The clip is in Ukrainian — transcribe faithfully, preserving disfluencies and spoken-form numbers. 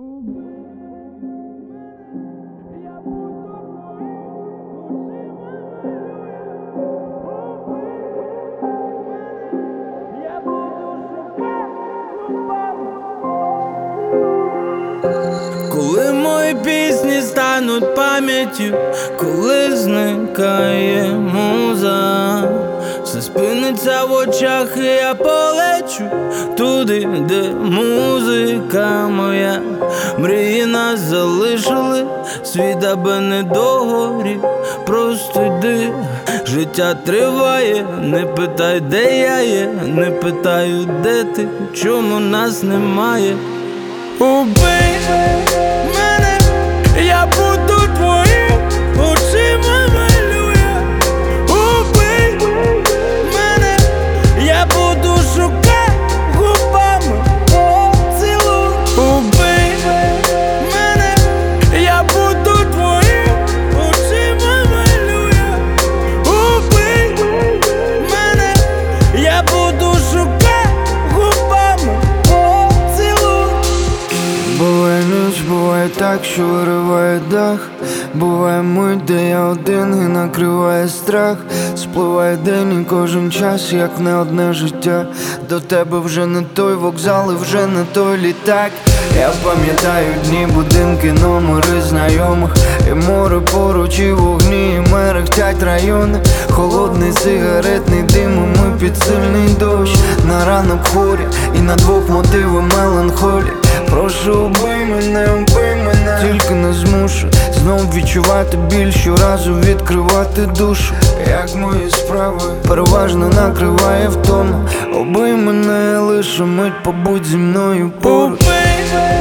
Коли мої пісні стануть пам'яттю, коли зникає муза, все спиниться в очах, і я полечу туди, де музика моя. Мрії нас залишили, світ аби не догорів. Просто йди, життя триває. Не питай, де я є, не питаю, де ти, чому нас немає. Убий мене, я буду твоїм, очима малюя. Убий мене, я буду шукати губами поцілуй. Убий мене, я буду твоїм, очима малюя. Убий мене, я буду шукати губами поцілуй. Буває ніч, буває так, що вириває дах. Буває мить, де я один і накриває страх. Спливає день і кожен час, як не одне життя. До тебе вже не той вокзал і вже не той літак. Я пам'ятаю дні, будинки, номери знайомих. І море поруч, і вогні, і мерехтять райони. Холодний сигаретний дим, і ми під сильний дощ. На ранок хворі, і на двох мотиви меланхолії. Прошу, убий мене, убий мене, тільки не змушу знов відчувати біль, щоразу відкривати душу. Як мої справи переважно накриває втома. Убий мене, лише мить, побудь зі мною поруч.